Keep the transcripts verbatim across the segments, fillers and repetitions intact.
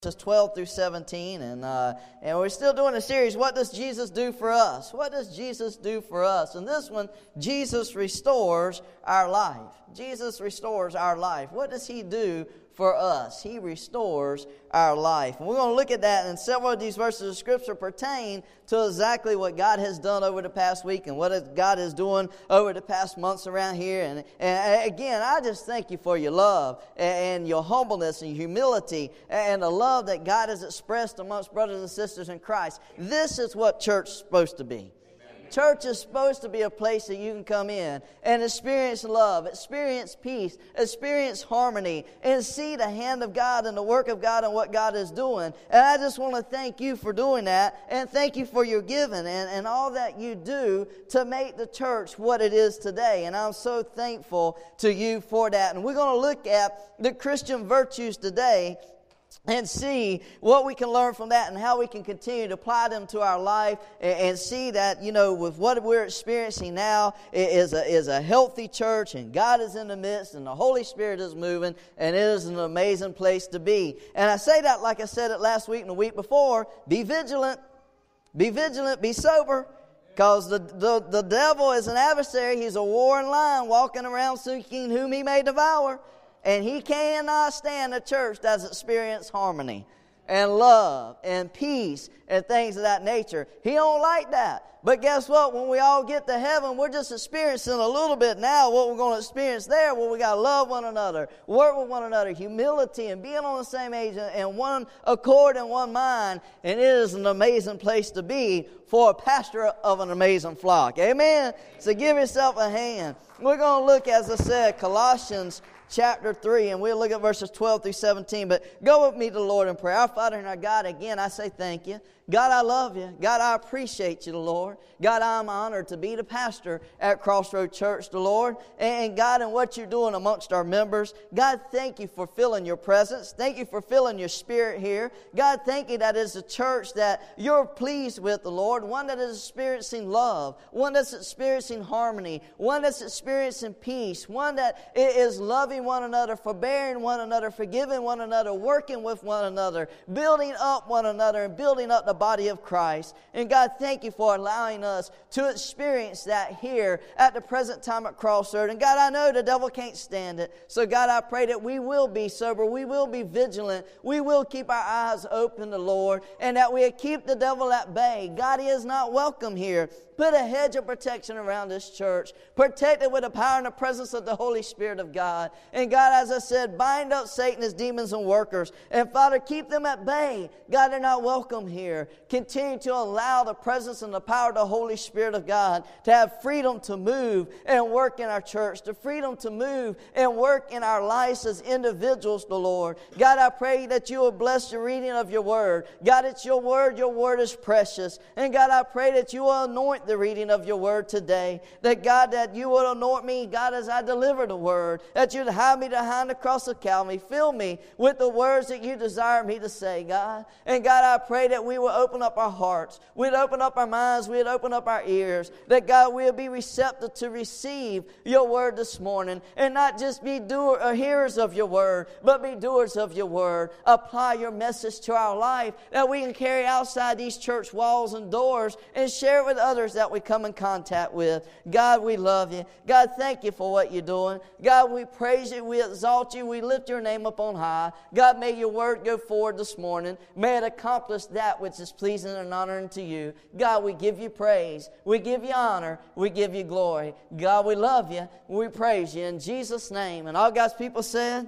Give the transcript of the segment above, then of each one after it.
twelve through seventeen, and uh, and we're still doing a series, What Does Jesus Do For Us? What does Jesus do for us? And this one, Jesus restores our life. Jesus restores our life. What does He do for us? He restores our life. And we're going to look at that, and several of these verses of Scripture pertain to exactly what God has done over the past week and what God is doing over the past months around here. And, and again, I just thank you for your love and your humbleness and humility and the love that God has expressed amongst brothers and sisters in Christ. This is what church is supposed to be. Church is supposed to be a place that you can come in and experience love, experience peace, experience harmony, and see the hand of God and the work of God and what God is doing. And I just want to thank you for doing that, and thank you for your giving and, and all that you do to make the church what it is today. And I'm so thankful to you for that. And we're going to look at the Christian virtues today and see what we can learn from that and how we can continue to apply them to our life, and, and see that, you know, with what we're experiencing now is a, is a healthy church, and God is in the midst, and the Holy Spirit is moving, and it is an amazing place to be. And I say that like I said it last week and the week before, be vigilant, be vigilant, be sober, because the, the, the devil is an adversary. He's a warring lion walking around seeking whom he may devour. And he cannot stand a church that's experienced harmony and love and peace and things of that nature. He don't like that. But guess what? When we all get to heaven, we're just experiencing a little bit now what we're going to experience there, where we got to love one another, work with one another, humility, and being on the same age and one accord and one mind. And it is an amazing place to be for a pastor of an amazing flock. Amen? So give yourself a hand. We're going to look, as I said, Colossians chapter three, and we'll look at verses twelve through seventeen. But go with me to the Lord in prayer. Our Father and our God, again, I say thank you. God, I love you. God, I appreciate you, the Lord. God, I'm honored to be the pastor at Crossroad Church, the Lord. And God, and what you're doing amongst our members. God, thank you for filling your presence. Thank you for filling your spirit here. God, thank you that it's a church that you're pleased with, the Lord. One that is experiencing love. One that's experiencing harmony. One that's experiencing peace. One that is loving one another, forbearing one another, forgiving one another, working with one another, building up one another, and building up the body of Christ. And God, thank you for allowing us to experience that here at the present time at Crossroad. And God, I know the devil can't stand it. So God, I pray that we will be sober, we will be vigilant, we will keep our eyes open to the Lord, and that we keep the devil at bay. God, he is not welcome here. Put a hedge of protection around this church. Protect it with the power and the presence of the Holy Spirit of God. And God, as I said, bind up Satan, his demons and workers. And Father, keep them at bay. God, they're not welcome here. Continue to allow the presence and the power of the Holy Spirit of God to have freedom to move and work in our church. The freedom to move and work in our lives as individuals, the Lord. God, I pray that you will bless the reading of your word. God, it's your word. Your word is precious. And God, I pray that you will anoint the reading of your word today. That God, that you would anoint me, God, as I deliver the word. That you'd hide me behind the cross of Calvary. Fill me with the words that you desire me to say, God. And God, I pray that we will open up our hearts. We'd open up our minds. We'd open up our ears. That God, we'll be receptive to receive your word this morning. And not just be doer, or hearers of your word, but be doers of your word. Apply your message to our life, that we can carry outside these church walls and doors and share it with others that we come in contact with. God, we love you. God, thank you for what you're doing. God, we praise you. We exalt you. We lift your name up on high. God, may your word go forward this morning. May it accomplish that which is pleasing and honoring to you. God, we give you praise. We give you honor. We give you glory. God, we love you. We praise you in Jesus' name. And all God's people said,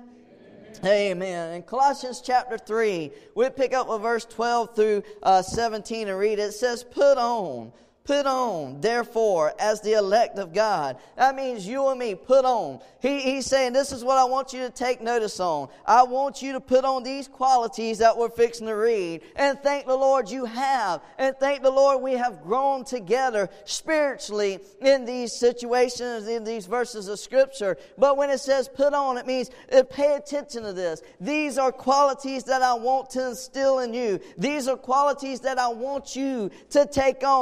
amen. In Colossians chapter three, we pick up with verse twelve through uh, seventeen and read it. It says, put on. Put on, therefore, as the elect of God. That means you and me, put on. He, he's saying, this is what I want you to take notice on. I want you to put on these qualities that we're fixing to read. And thank the Lord you have. And thank the Lord we have grown together spiritually in these situations, in these verses of Scripture. But when it says put on, it means uh, pay attention to this. These are qualities that I want to instill in you. These are qualities that I want you to take on. These are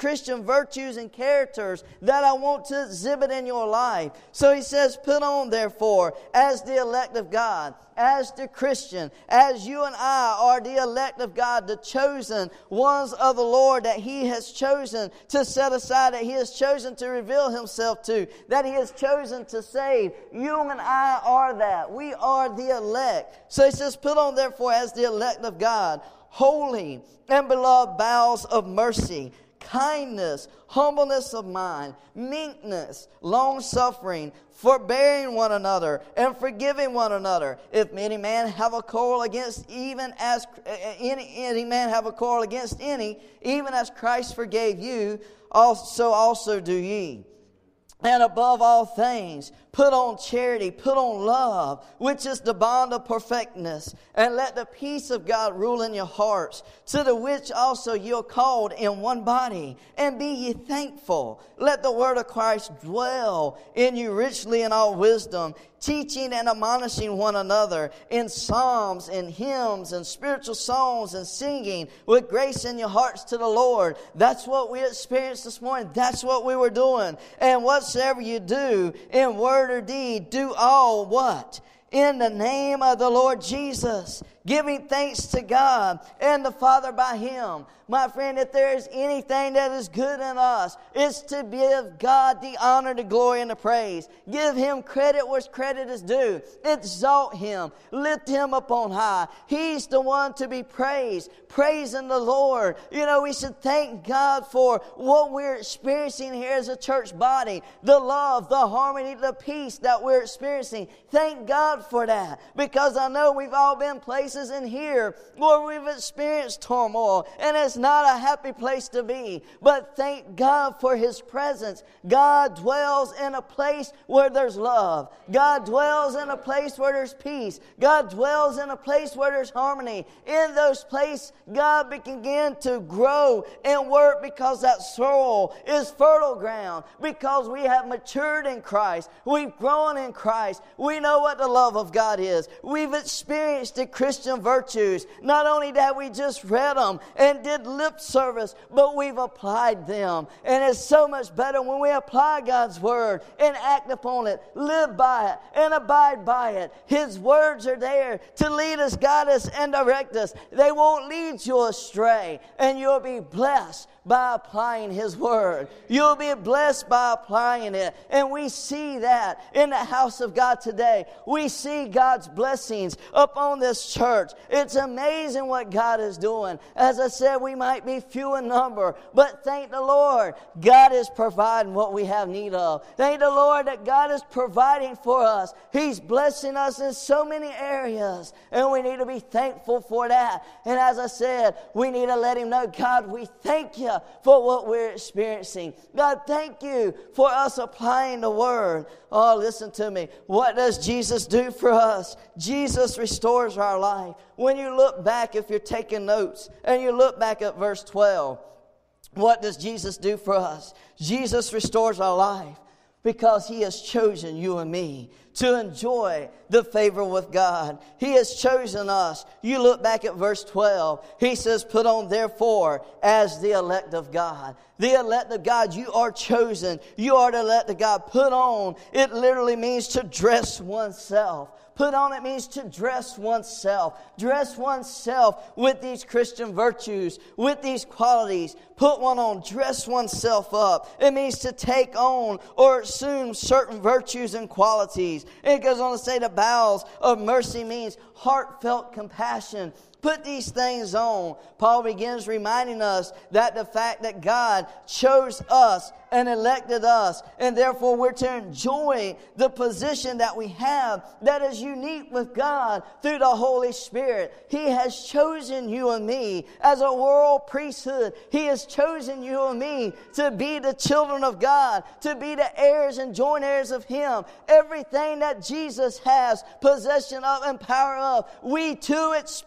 Christian virtues and characters that I want to exhibit in your life. So he says, put on therefore as the elect of God, as the Christian, as you and I are the elect of God, the chosen ones of the Lord that He has chosen to set aside, that He has chosen to reveal Himself to, that He has chosen to save. You and I are that. We are the elect. So he says, put on therefore as the elect of God, holy and beloved bowels of mercy, kindness, humbleness of mind, meekness, long-suffering, forbearing one another, and forgiving one another. If any man have a quarrel against even as any, any man have a quarrel against any, even as Christ forgave you, also also do ye. And above all things, put on charity, put on love, which is the bond of perfectness. And let the peace of God rule in your hearts, to the which also you are called in one body. And be ye thankful. Let the word of Christ dwell in you richly in all wisdom, teaching and admonishing one another in psalms and hymns and spiritual songs and singing with grace in your hearts to the Lord. That's what we experienced this morning. That's what we were doing. And whatsoever you do in word or deed, do all what? In the name of the Lord Jesus, giving thanks to God and the Father by Him. My friend, if there is anything that is good in us, it's to give God the honor, the glory, and the praise. Give Him credit where credit is due. Exalt Him. Lift Him up on high. He's the one to be praised. Praising the Lord. You know, we should thank God for what we're experiencing here as a church body. The love, the harmony, the peace that we're experiencing. Thank God for that. Because I know we've all been places in here where we've experienced turmoil, and it's not a happy place to be. But thank God for His presence. God dwells in a place where there's love. God dwells in a place where there's peace. God dwells in a place where there's harmony. In those places, God begin to grow and work, because that soil is fertile ground, because we have matured in Christ. We've grown in Christ. We know what the love of God is. We've experienced the Christian virtues. Not only that we just read them and did lip service, but we've applied them. And it's so much better when we apply God's word and act upon it, live by it, and abide by it. His words are there to lead us, guide us, and direct us. They won't lead you astray, and you'll be blessed by applying His word. You'll be blessed by applying it. And we see that in the house of God today. We see God's blessings upon this church. It's amazing what God is doing. As I said, we might be few in number, but thank the Lord, God is providing what we have need of. Thank the Lord that God is providing for us. He's blessing us in so many areas, and we need to be thankful for that. And as I said, we need to let Him know, God, we thank You for what we're experiencing. God, thank You for us applying the word. Oh, listen to me. What does Jesus do for us? Jesus restores our life. When you look back, if you're taking notes, and you look back at verse twelve, what does Jesus do for us? Jesus restores our life because He has chosen you and me to enjoy the favor with God. He has chosen us. You look back at verse twelve. He says, put on therefore as the elect of God. The elect of God, you are chosen. You are the elect of God. Put on, it literally means to dress oneself. Put on, it means to dress oneself. Dress oneself with these Christian virtues, with these qualities. Put one on, dress oneself up. It means to take on or assume certain virtues and qualities. It goes on to say the bowels of mercy means heartfelt compassion. Put these things on. Paul begins reminding us that the fact that God chose us and elected us, and therefore we're to enjoy the position that we have that is unique with God through the Holy Spirit. He has chosen you and me as a royal priesthood. He has chosen you and me to be the children of God, to be the heirs and joint heirs of Him. Everything that Jesus has possession of and power of, we too experience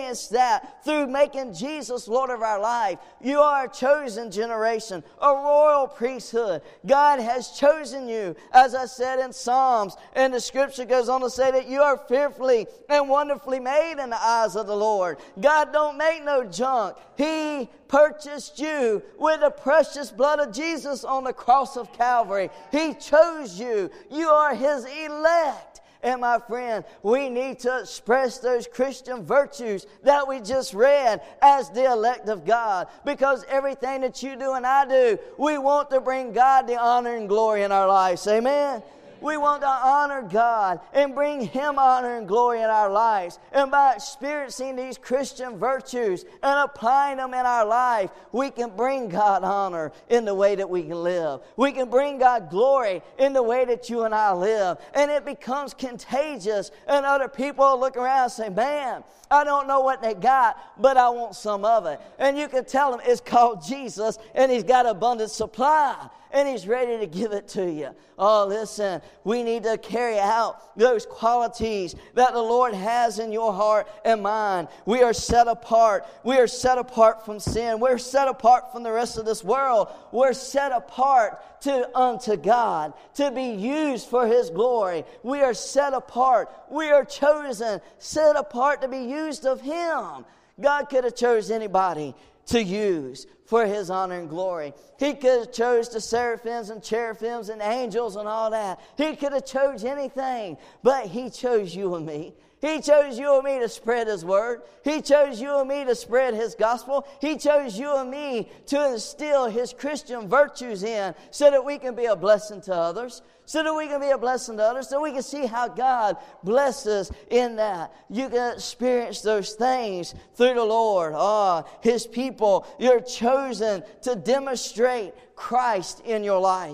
experienced that through making Jesus Lord of our life. You are a chosen generation, a royal priesthood. God has chosen you, as I said in Psalms, and the scripture goes on to say that you are fearfully and wonderfully made in the eyes of the Lord. God don't make no junk. He purchased you with the precious blood of Jesus on the cross of Calvary. He chose you. You are His elect. And my friend, we need to express those Christian virtues that we just read as the elect of God. Because everything that you do and I do, we want to bring God the honor and glory in our lives. Amen? We want to honor God and bring Him honor and glory in our lives. And by experiencing these Christian virtues and applying them in our life, we can bring God honor in the way that we can live. We can bring God glory in the way that you and I live. And it becomes contagious. And other people look around and say, man, I don't know what they got, but I want some of it. And you can tell them it's called Jesus, and He's got abundant supply, and He's ready to give it to you. Oh, listen, we need to carry out those qualities that the Lord has in your heart and mind. We are set apart. We are set apart from sin. We're set apart from the rest of this world. We're set apart to unto God, to be used for His glory. We are set apart. We are chosen, set apart to be used of Him. God could have chose anybody to use for His honor and glory. He could have chose the seraphims and cherubims and angels and all that. He could have chose anything, but He chose you and me. He chose you and me to spread His word. He chose you and me to spread His gospel. He chose you and me to instill His Christian virtues in so that we can be a blessing to others. So that we can be a blessing to others. So we can see how God blesses in that. You can experience those things through the Lord. Ah, His people, you're chosen to demonstrate Christ in your life.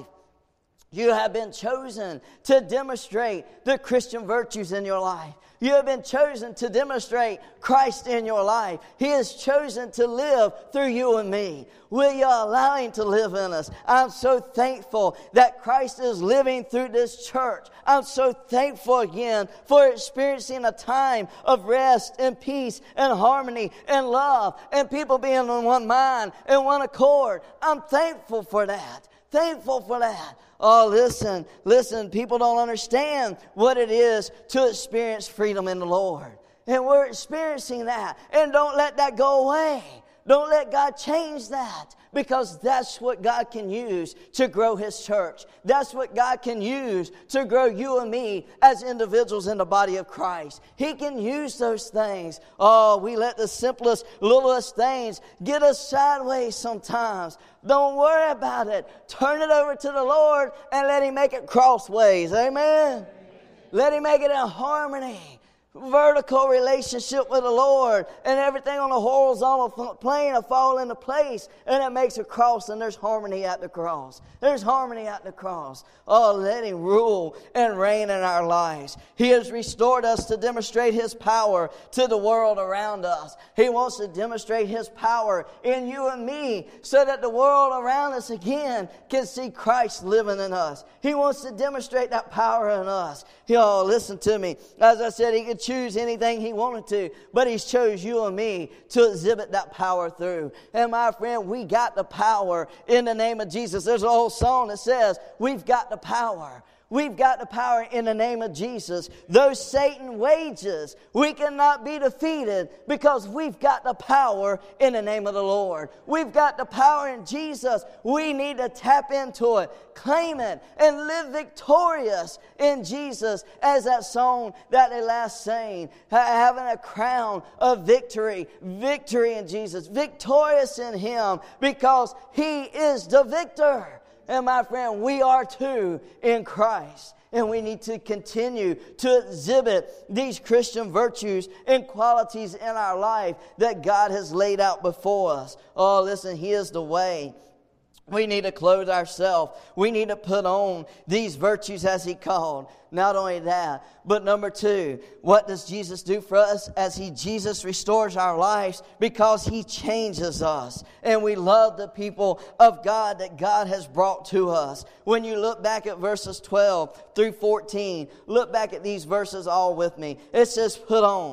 You have been chosen to demonstrate the Christian virtues in your life. You have been chosen to demonstrate Christ in your life. He has chosen to live through you and me. Will you allow Him to live in us? I'm so thankful that Christ is living through this church. I'm so thankful again for experiencing a time of rest and peace and harmony and love and people being on one mind and one accord. I'm thankful for that. Thankful for that. Oh, listen, listen, people don't understand what it is to experience freedom in the Lord. And we're experiencing that. And don't let that go away. Don't let God change that, because that's what God can use to grow His church. That's what God can use to grow you and me as individuals in the body of Christ. He can use those things. Oh, we let the simplest, littlest things get us sideways sometimes. Don't worry about it. Turn it over to the Lord and let Him make it crossways. Amen? Let Him make it in harmony. Vertical relationship with the Lord, and everything on the horizontal plane will fall into place, and it makes a cross, and there's harmony at the cross. There's harmony at the cross. Oh, let Him rule and reign in our lives. He has restored us to demonstrate His power to the world around us. He wants to demonstrate His power in you and me so that the world around us again can see Christ living in us. He wants to demonstrate that power in us. Oh, listen to me. As I said, He could choose anything He wanted to, but He's chose you and me to exhibit that power through. And my friend, we got the power in the name of Jesus. There's an old song that says, we've got the power. We've got the power in the name of Jesus. Those Satan wages, we cannot be defeated because we've got the power in the name of the Lord. We've got the power in Jesus. We need to tap into it, claim it, and live victorious in Jesus, as that song that they last sang, having a crown of victory, victory in Jesus, victorious in Him, because He is the victor. And my friend, we are too in Christ. And we need to continue to exhibit these Christian virtues and qualities in our life that God has laid out before us. Oh, listen, He is the way. We need to clothe ourselves. We need to put on these virtues as He called. Not only that, but number two, what does Jesus do for us? As He, Jesus restores our lives because He changes us. And we love the people of God that God has brought to us. When you look back at verses twelve through fourteen, look back at these verses all with me. It says, put on.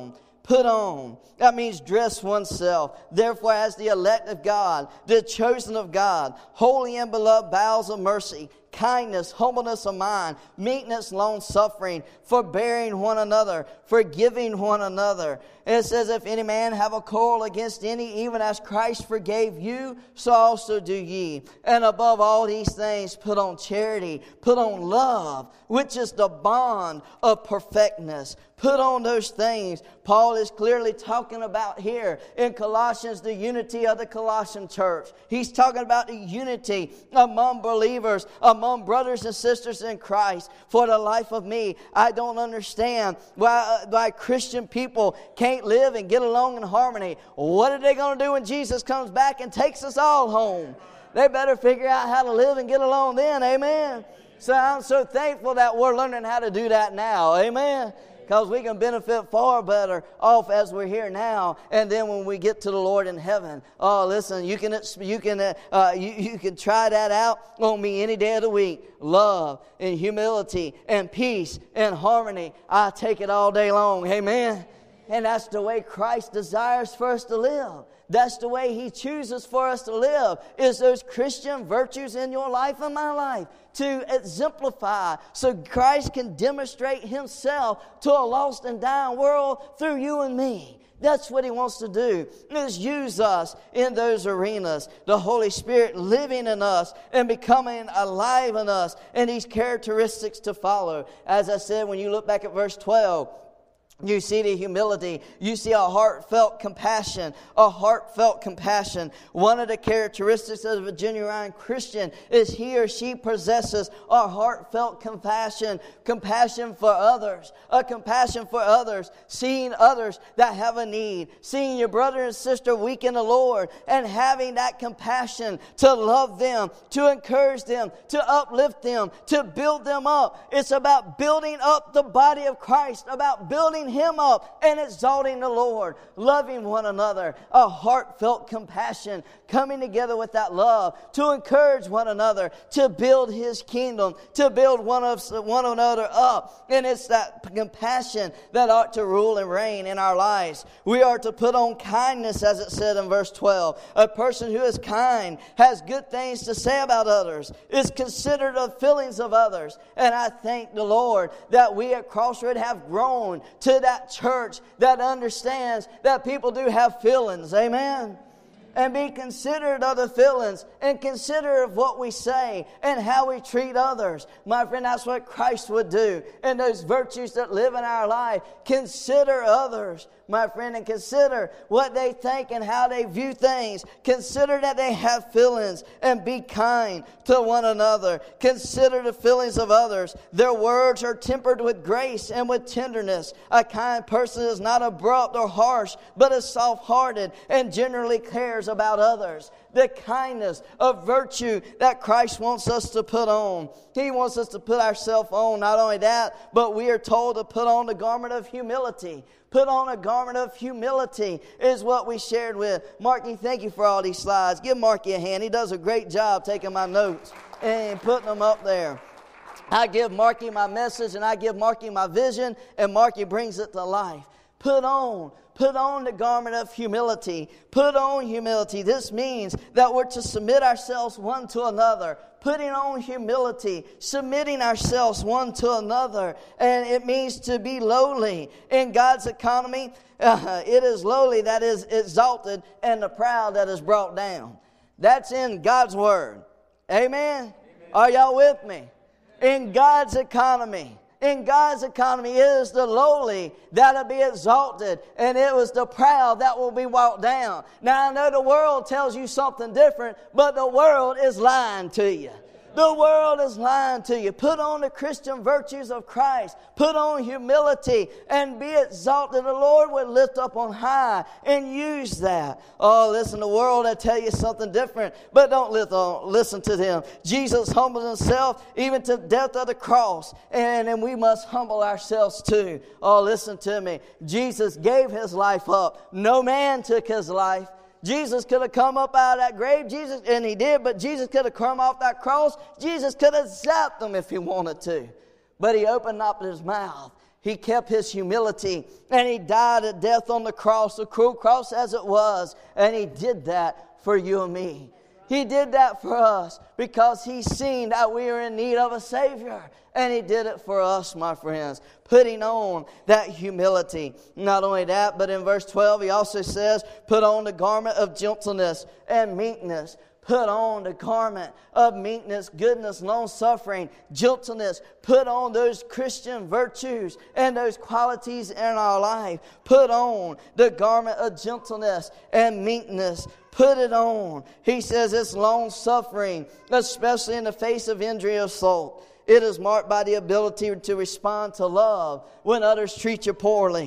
Put on. That means dress oneself. Therefore, as the elect of God, the chosen of God, holy and beloved bowels of mercy, kindness, humbleness of mind, meekness, long-suffering, forbearing one another, forgiving one another. And it says, if any man have a quarrel against any, even as Christ forgave you, so also do ye. And above all these things, put on charity, put on love, which is the bond of perfectness. Put on those things. Paul is clearly talking about here in Colossians the unity of the Colossian church. He's talking about the unity among believers, among brothers and sisters in Christ. For the life of me, I don't understand why, uh, why Christian people can't live and get along in harmony. What are they going to do when Jesus comes back and takes us all home? They better figure out how to live and get along then. Amen. So I'm so thankful that we're learning how to do that now. Amen. Because we can benefit far better off as we're here now, and then when we get to the Lord in heaven. Oh, listen, you can you can uh, uh, you, you can try that out on me any day of the week. Love and humility and peace and harmony. I take it all day long. Amen. And that's the way Christ desires for us to live. That's the way He chooses for us to live, is those Christian virtues in your life and my life to exemplify so Christ can demonstrate Himself to a lost and dying world through you and me. That's what He wants to do, is use us in those arenas. The Holy Spirit living in us and becoming alive in us, and these characteristics to follow. As I said, when you look back at verse twelve, you see the humility. You see a heartfelt compassion. A heartfelt compassion. One of the characteristics of a genuine Christian is he or she possesses a heartfelt compassion. Compassion for others. A compassion for others. Seeing others that have a need. Seeing your brother and sister weak in the Lord. And having that compassion to love them. To encourage them. To uplift them. To build them up. It's about building up the body of Christ. About building Him up and exalting the Lord, loving one another, a heartfelt compassion, coming together with that love to encourage one another, to build His kingdom, to build one of one another up. And it's that compassion that ought to rule and reign in our lives. We are to put on kindness, as it said in verse twelve. A person who is kind has good things to say about others, is considerate of feelings of others. And I thank the Lord that we at Crossroad have grown to that church that understands that people do have feelings. Amen. And be considerate of the feelings and consider of what we say and how we treat others. My friend, that's what Christ would do. And those virtues that live in our life, consider others, my friend, and consider what they think and how they view things. Consider that they have feelings and be kind to one another. Consider the feelings of others. Their words are tempered with grace and with tenderness. A kind person is not abrupt or harsh, but is soft-hearted and generally cares about others. The kindness of virtue that Christ wants us to put on. He wants us to put ourselves on. Not only that, but we are told to put on the garment of humility. Put on a garment of humility is what we shared with. Marky, thank you for all these slides. Give Marky a hand. He does a great job taking my notes and putting them up there. I give Marky my message and I give Marky my vision, and Marky brings it to life. Put on. Put on the garment of humility. Put on humility. This means that we're to submit ourselves one to another. Putting on humility. Submitting ourselves one to another. And it means to be lowly. In God's economy, uh, it is lowly that is exalted, and the proud that is brought down. That's in God's Word. Amen? Amen. Are y'all with me? In God's economy. In God's economy, it is the lowly that will be exalted, and it was the proud that will be walked down. Now, I know the world tells you something different, but the world is lying to you. The world is lying to you. Put on the Christian virtues of Christ. Put on humility and be exalted. The Lord will lift up on high and use that. Oh, listen, the world will tell you something different, but don't listen to them. Jesus humbled Himself even to death of the cross, and, and we must humble ourselves too. Oh, listen to me. Jesus gave His life up. No man took His life. Jesus could have come up out of that grave, Jesus, and He did, but Jesus could have come off that cross. Jesus could have zapped them if He wanted to. But He opened up His mouth. He kept his humility, and he died a death on the cross, a cruel cross as it was, and he did that for you and me. He did that for us because He's seen that we are in need of a Savior. And He did it for us, my friends, putting on that humility. Not only that, but in verse twelve, He also says, put on the garment of gentleness and meekness. Put on the garment of meekness, goodness, long-suffering, gentleness. Put on those Christian virtues and those qualities in our life. Put on the garment of gentleness and meekness. Put it on. He says it's long-suffering, especially in the face of injury or assault. It is marked by the ability to respond to love when others treat you poorly.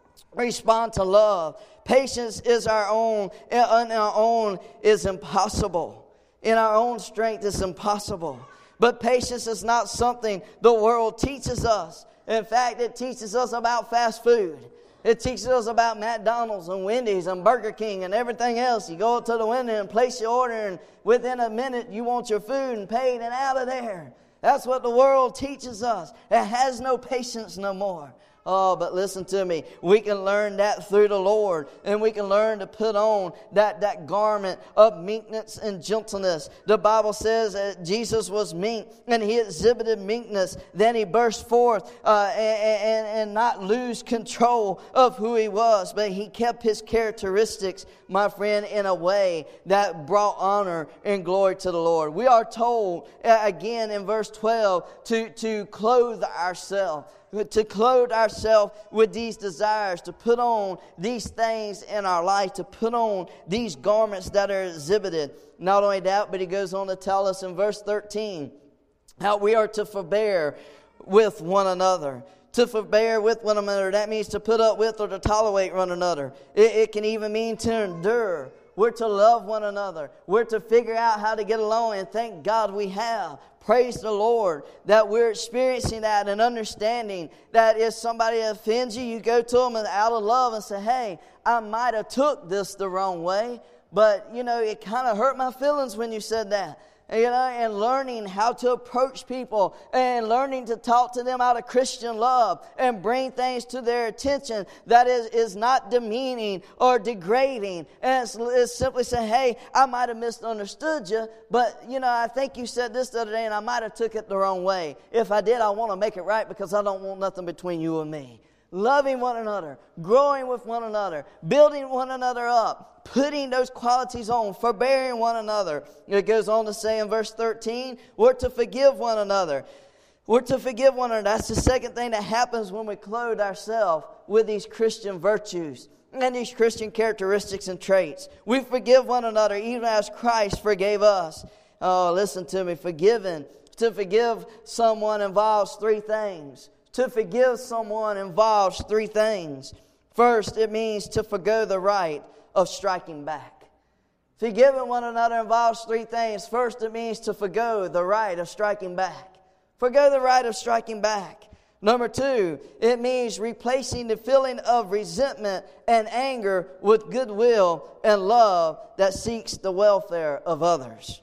Respond to love. Patience is our own, and our own is impossible. In our own strength, it's impossible. But patience is not something the world teaches us. In fact, it teaches us about fast food. It teaches us about McDonald's and Wendy's and Burger King and everything else. You go up to the window and place your order, and within a minute you want your food and paid and out of there. That's what the world teaches us. It has no patience no more. Oh, but listen to me. We can learn that through the Lord. And we can learn to put on that, that garment of meekness and gentleness. The Bible says that Jesus was meek and He exhibited meekness. Then He burst forth uh, and, and, and not lose control of who He was. But He kept His characteristics, my friend, in a way that brought honor and glory to the Lord. We are told, uh, again in verse twelve, to, to clothe ourselves. To clothe ourselves with these desires, to put on these things in our life, to put on these garments that are exhibited. Not only that, but He goes on to tell us in verse thirteen how we are to forbear with one another. To forbear with one another, that means to put up with or to tolerate one another. It, it can even mean to endure. We're to love one another. We're to figure out how to get along, and thank God we have. Praise the Lord that we're experiencing that and understanding that if somebody offends you, you go to them out of love and say, hey, I might have took this the wrong way, but, you know, it kind of hurt my feelings when you said that. You know, and learning how to approach people and learning to talk to them out of Christian love and bring things to their attention that is, is not demeaning or degrading. And it's, it's simply saying, hey, I might have misunderstood you, but, you know, I think you said this the other day and I might have took it the wrong way. If I did, I want to make it right because I don't want nothing between you and me. Loving one another, growing with one another, building one another up, putting those qualities on, forbearing one another. It goes on to say in verse thirteen, we're to forgive one another. We're to forgive one another. That's the second thing that happens when we clothe ourselves with these Christian virtues and these Christian characteristics and traits. We forgive one another even as Christ forgave us. Oh, listen to me. Forgiving. To forgive someone involves three things. To forgive someone involves three things. First, it means to forgo the right of striking back. Forgiving one another involves three things. First, it means to forgo the right of striking back. Forgo the right of striking back. Number two, it means replacing the feeling of resentment and anger with goodwill and love that seeks the welfare of others.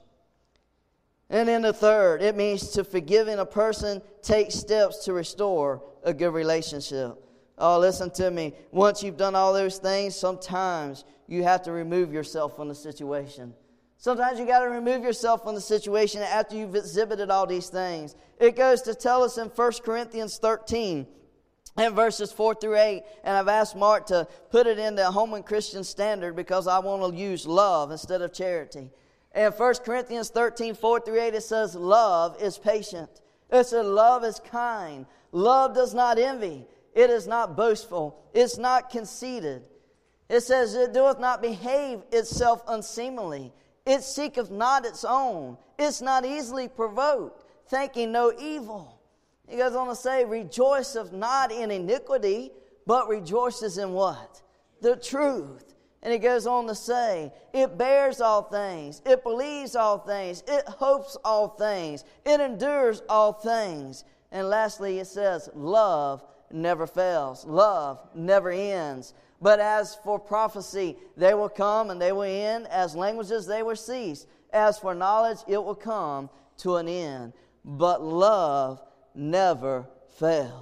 And then the third, it means to forgiving a person take steps to restore a good relationship. Oh, listen to me. Once you've done all those things, sometimes you have to remove yourself from the situation. Sometimes you got to remove yourself from the situation after you've exhibited all these things. It goes to tell us in First Corinthians thirteen and verses four through eight. And I've asked Mark to put it in the Holman Christian Standard because I want to use love instead of charity. In First Corinthians thirteen, four through eight, it says, love is patient. It says, love is kind. Love does not envy. It is not boastful. It's not conceited. It says, it doeth not behave itself unseemly. It seeketh not its own. It's not easily provoked, thinking no evil. He goes on to say, rejoiceth not in iniquity, but rejoices in what? The truth. And he goes on to say, it bears all things, it believes all things, it hopes all things, it endures all things. And lastly, it says, love never fails, love never ends. But as for prophecy, they will come and they will end. As languages, they will cease. As for knowledge, it will come to an end. But love never fails.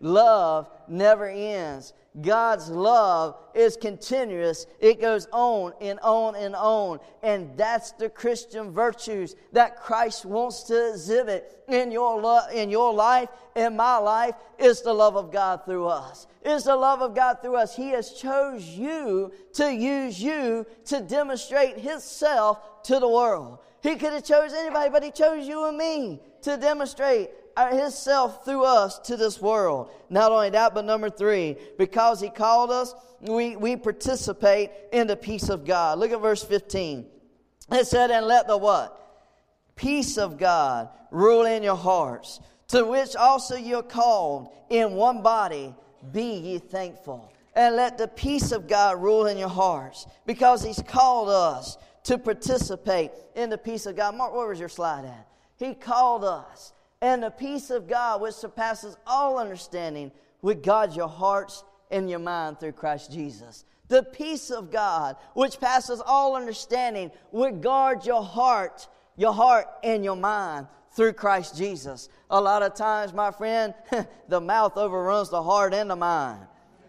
love never ends. God's love is continuous. It goes on and on and on. And that's the Christian virtues that Christ wants to exhibit in your, lo- in your life, in my life, is the love of God through us. Is the love of God through us. He has chose you to use you to demonstrate His self to the world. He could have chose anybody, but He chose you and me to demonstrate His self through us to this world. Not only that, but number three, because He called us, we, we participate in the peace of God. Look at verse fifteen. It said, and let the what? Peace of God rule in your hearts, to which also you're called in one body. Be ye thankful. And let the peace of God rule in your hearts, because He's called us to participate in the peace of God. Mark, where was your slide at? He called us. And the peace of God, which surpasses all understanding, would guard your hearts and your mind through Christ Jesus. The peace of God, which passes all understanding, would guard your heart, your heart and your mind through Christ Jesus. A lot of times, my friend, the mouth overruns the heart and the mind.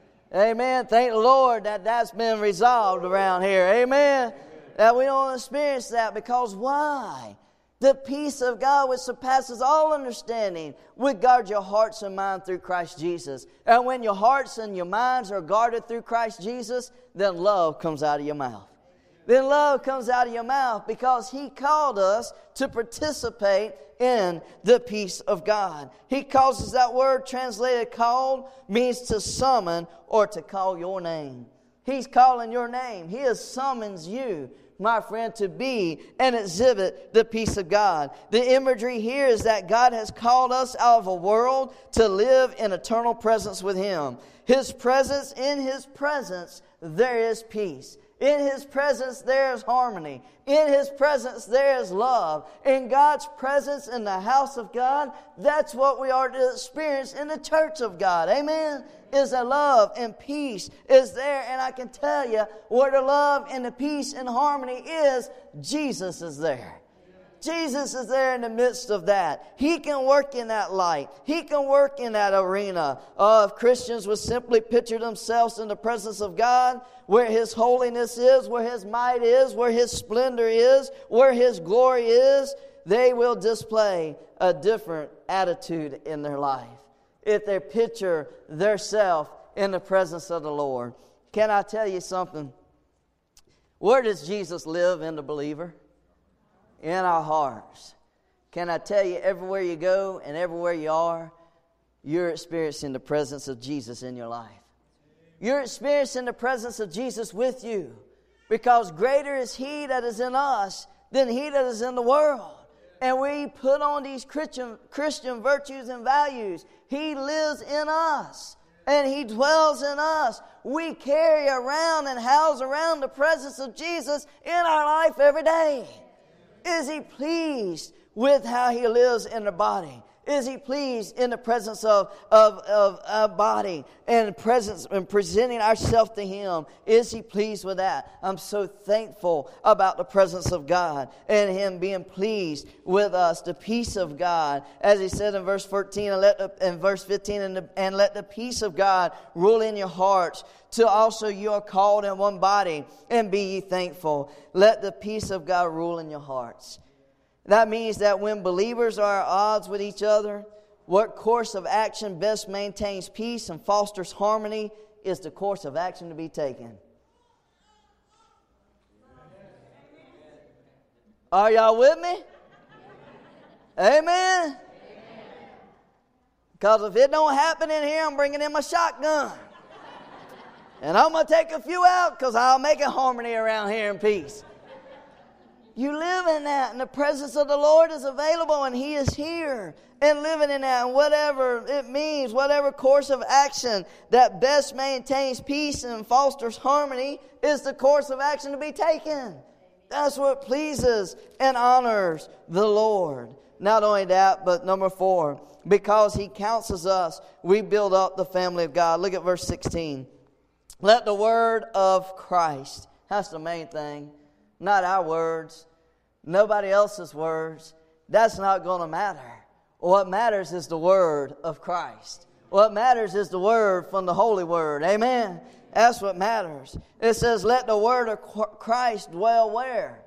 Amen. Thank the Lord that that's been resolved around here. Amen. That we don't experience that, because why? The peace of God, which surpasses all understanding, would guard your hearts and minds through Christ Jesus. And when your hearts and your minds are guarded through Christ Jesus, then love comes out of your mouth. Then love comes out of your mouth, because He called us to participate in the peace of God. He calls us, that word translated called means to summon or to call your name. He's calling your name. He has summons you, my friend, to be and exhibit the peace of God. The imagery here is that God has called us out of a world to live in eternal presence with Him. His presence, in His presence, there is peace. In His presence, there is harmony. In His presence, there is love. In God's presence, in the house of God, that's what we are to experience in the church of God. Amen? Is a love and peace is there. And I can tell you, where the love and the peace and harmony is, Jesus is there. Jesus is there in the midst of that. He can work in that light. He can work in that arena. Uh, if Christians would simply picture themselves in the presence of God, where His holiness is, where His might is, where His splendor is, where His glory is, they will display a different attitude in their life if they picture their self in the presence of the Lord. Can I tell you something? Where does Jesus live in the believer? In our hearts. Can I tell you, everywhere you go and everywhere you are, you're experiencing the presence of Jesus in your life. You're experiencing the presence of Jesus with you, because greater is He that is in us than he that is in the world. And we put on these Christian, Christian virtues and values. He lives in us, and He dwells in us. We carry around and house around the presence of Jesus in our life every day. Is He pleased with how He lives in the body? Is He pleased in the presence of, of, of a body and presence and presenting ourselves to Him? Is He pleased with that? I'm so thankful about the presence of God and Him being pleased with us. The peace of God, as He said in verse fourteen and let the, in verse fifteen, and, the, and let the peace of God rule in your hearts. To also you are called in one body, and be ye thankful. Let the peace of God rule in your hearts. That means that when believers are at odds with each other, what course of action best maintains peace and fosters harmony is the course of action to be taken. Are y'all with me? Amen? Because if it don't happen in here, I'm bringing in my shotgun. And I'm going to take a few out, because I'll make a harmony around here in peace. You live in that, and the presence of the Lord is available, and He is here and living in that. And whatever it means, whatever course of action that best maintains peace and fosters harmony is the course of action to be taken. That's what pleases and honors the Lord. Not only that, but number four, because He counsels us, we build up the family of God. Look at verse sixteen. Let the word of Christ, that's the main thing, not our words, nobody else's words. That's not going to matter. What matters is the word of Christ. What matters is the word from the Holy Word. Amen. That's what matters. It says, let the word of Christ dwell where?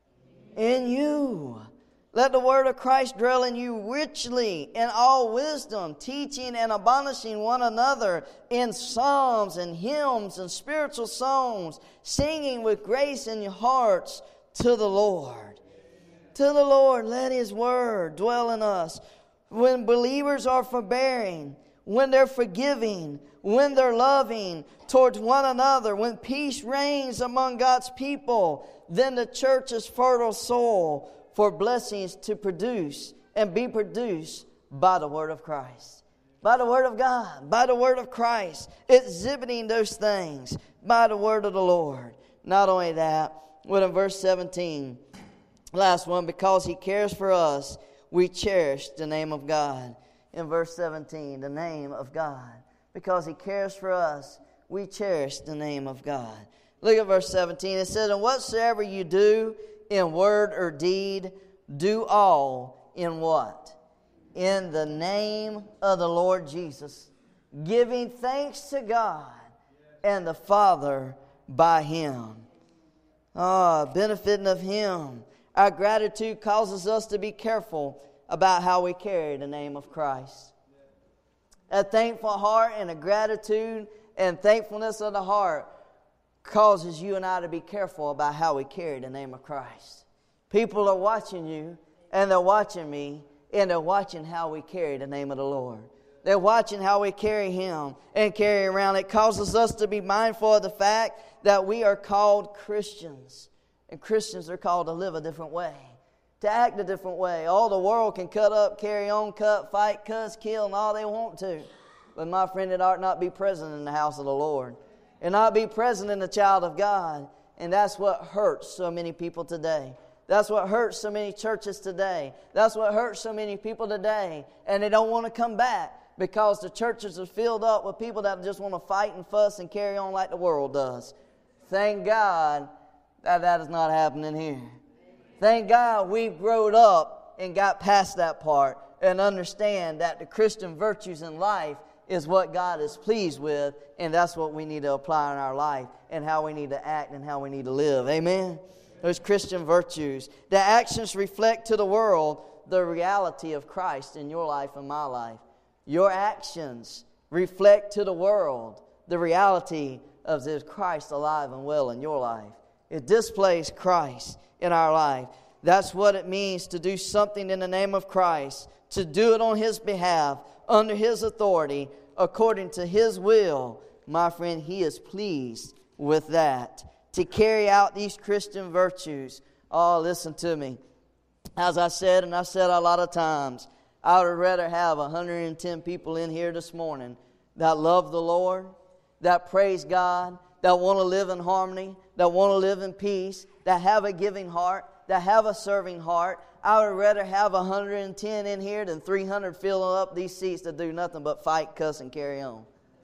In you. Let the word of Christ dwell in you richly in all wisdom, teaching and admonishing one another in psalms and hymns and spiritual songs, singing with grace in your hearts to the Lord. To the Lord, let His word dwell in us. When believers are forbearing, when they're forgiving, when they're loving towards one another, when peace reigns among God's people, then the church is fertile soil for blessings to produce and be produced by the word of Christ. By the word of God, by the word of Christ, exhibiting those things by the word of the Lord. Not only that, but in verse seventeen, last one, because He cares for us, we cherish the name of God. In verse seventeen, the name of God. Because He cares for us, we cherish the name of God. Look at verse seventeen. It says, and whatsoever you do in word or deed, do all in what? In the name of the Lord Jesus, giving thanks to God and the Father by Him. Ah, benefiting of Him. Our gratitude causes us to be careful about how we carry the name of Christ. A thankful heart and a gratitude and thankfulness of the heart causes you and I to be careful about how we carry the name of Christ. People are watching you, and they're watching me, and they're watching how we carry the name of the Lord. They're watching how we carry Him and carry around. It causes us to be mindful of the fact that we are called Christians. And Christians are called to live a different way, to act a different way. All the world can cut up, carry on, cut, fight, cuss, kill, and all they want to. But my friend, it ought not be present in the house of the Lord. And not be present in the child of God. And that's what hurts so many people today. That's what hurts so many churches today. That's what hurts so many people today. And they don't want to come back because the churches are filled up with people that just want to fight and fuss and carry on like the world does. Thank God that that is not happening here. Thank God we've grown up and got past that part and understand that the Christian virtues in life is what God is pleased with, and that's what we need to apply in our life and how we need to act and how we need to live. Amen? Those Christian virtues. The actions reflect to the world the reality of Christ in your life and my life. Your actions reflect to the world the reality of this Christ alive and well in your life. It displays Christ in our life. That's what it means to do something in the name of Christ, to do it on His behalf, under His authority, according to His will. My friend, He is pleased with that. To carry out these Christian virtues. Oh, listen to me. As I said, and I've said a lot of times, I would rather have one hundred ten people in here this morning that love the Lord, that praise God, that want to live in harmony, that want to live in peace, that have a giving heart, that have a serving heart. I would rather have one hundred ten in here than three hundred filling up these seats that do nothing but fight, cuss, and carry on.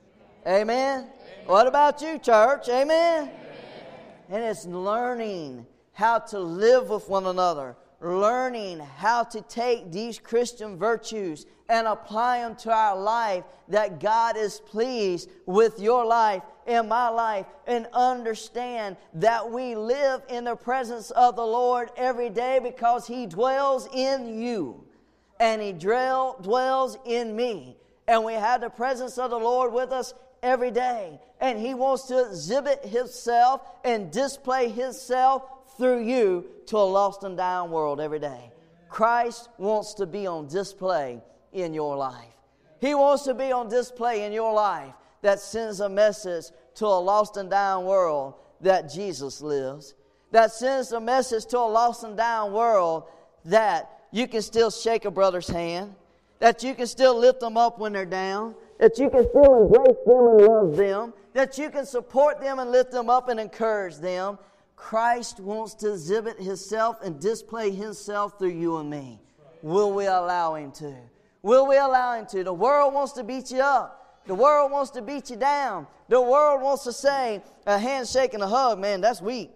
Amen? Amen. What about you, church? Amen? Amen? And it's learning how to live with one another, learning how to take these Christian virtues and apply them to our life, that God is pleased with your life and my life, and understand that we live in the presence of the Lord every day because He dwells in you and He dwell, dwells in me. And we have the presence of the Lord with us every day. And He wants to exhibit Himself and display Himself through you to a lost and dying world every day. Christ wants to be on display in your life. He wants to be on display in your life that sends a message to a lost and dying world that Jesus lives. That sends a message to a lost and dying world that you can still shake a brother's hand, that you can still lift them up when they're down, that you can still embrace them and love them, that you can support them and lift them up and encourage them. Christ wants to exhibit Himself and display Himself through you and me. Will we allow Him to? Will we allow Him to? The world wants to beat you up. The world wants to beat you down. The world wants to say a handshake and a hug, man, that's weak.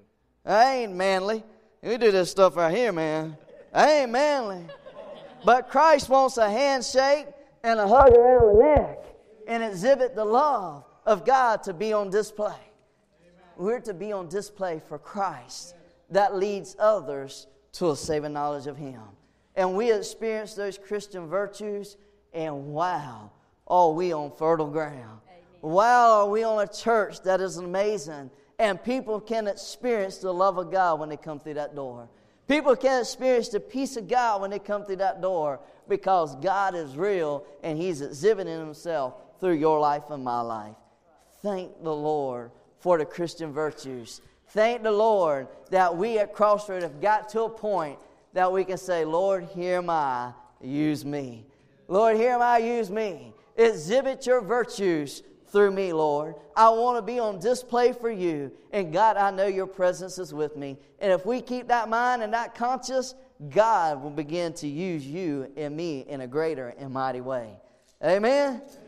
I ain't manly. We do this stuff right here, man. I ain't manly. But Christ wants a handshake and a hug around the neck and exhibit the love of God to be on display. We're to be on display for Christ that leads others to a saving knowledge of Him. And we experience those Christian virtues, and wow, are we on fertile ground. Amen. Wow, are we on a church that is amazing. And people can experience the love of God when they come through that door. People can experience the peace of God when they come through that door, because God is real and He's exhibiting Himself through your life and my life. Thank the Lord for the Christian virtues. Thank the Lord that we at Crossroad have got to a point that we can say, Lord, here am I, use me. Lord, here am I, use me. Exhibit your virtues through me, Lord. I want to be on display for you. And God, I know your presence is with me. And if we keep that mind and that conscience, God will begin to use you and me in a greater and mighty way. Amen?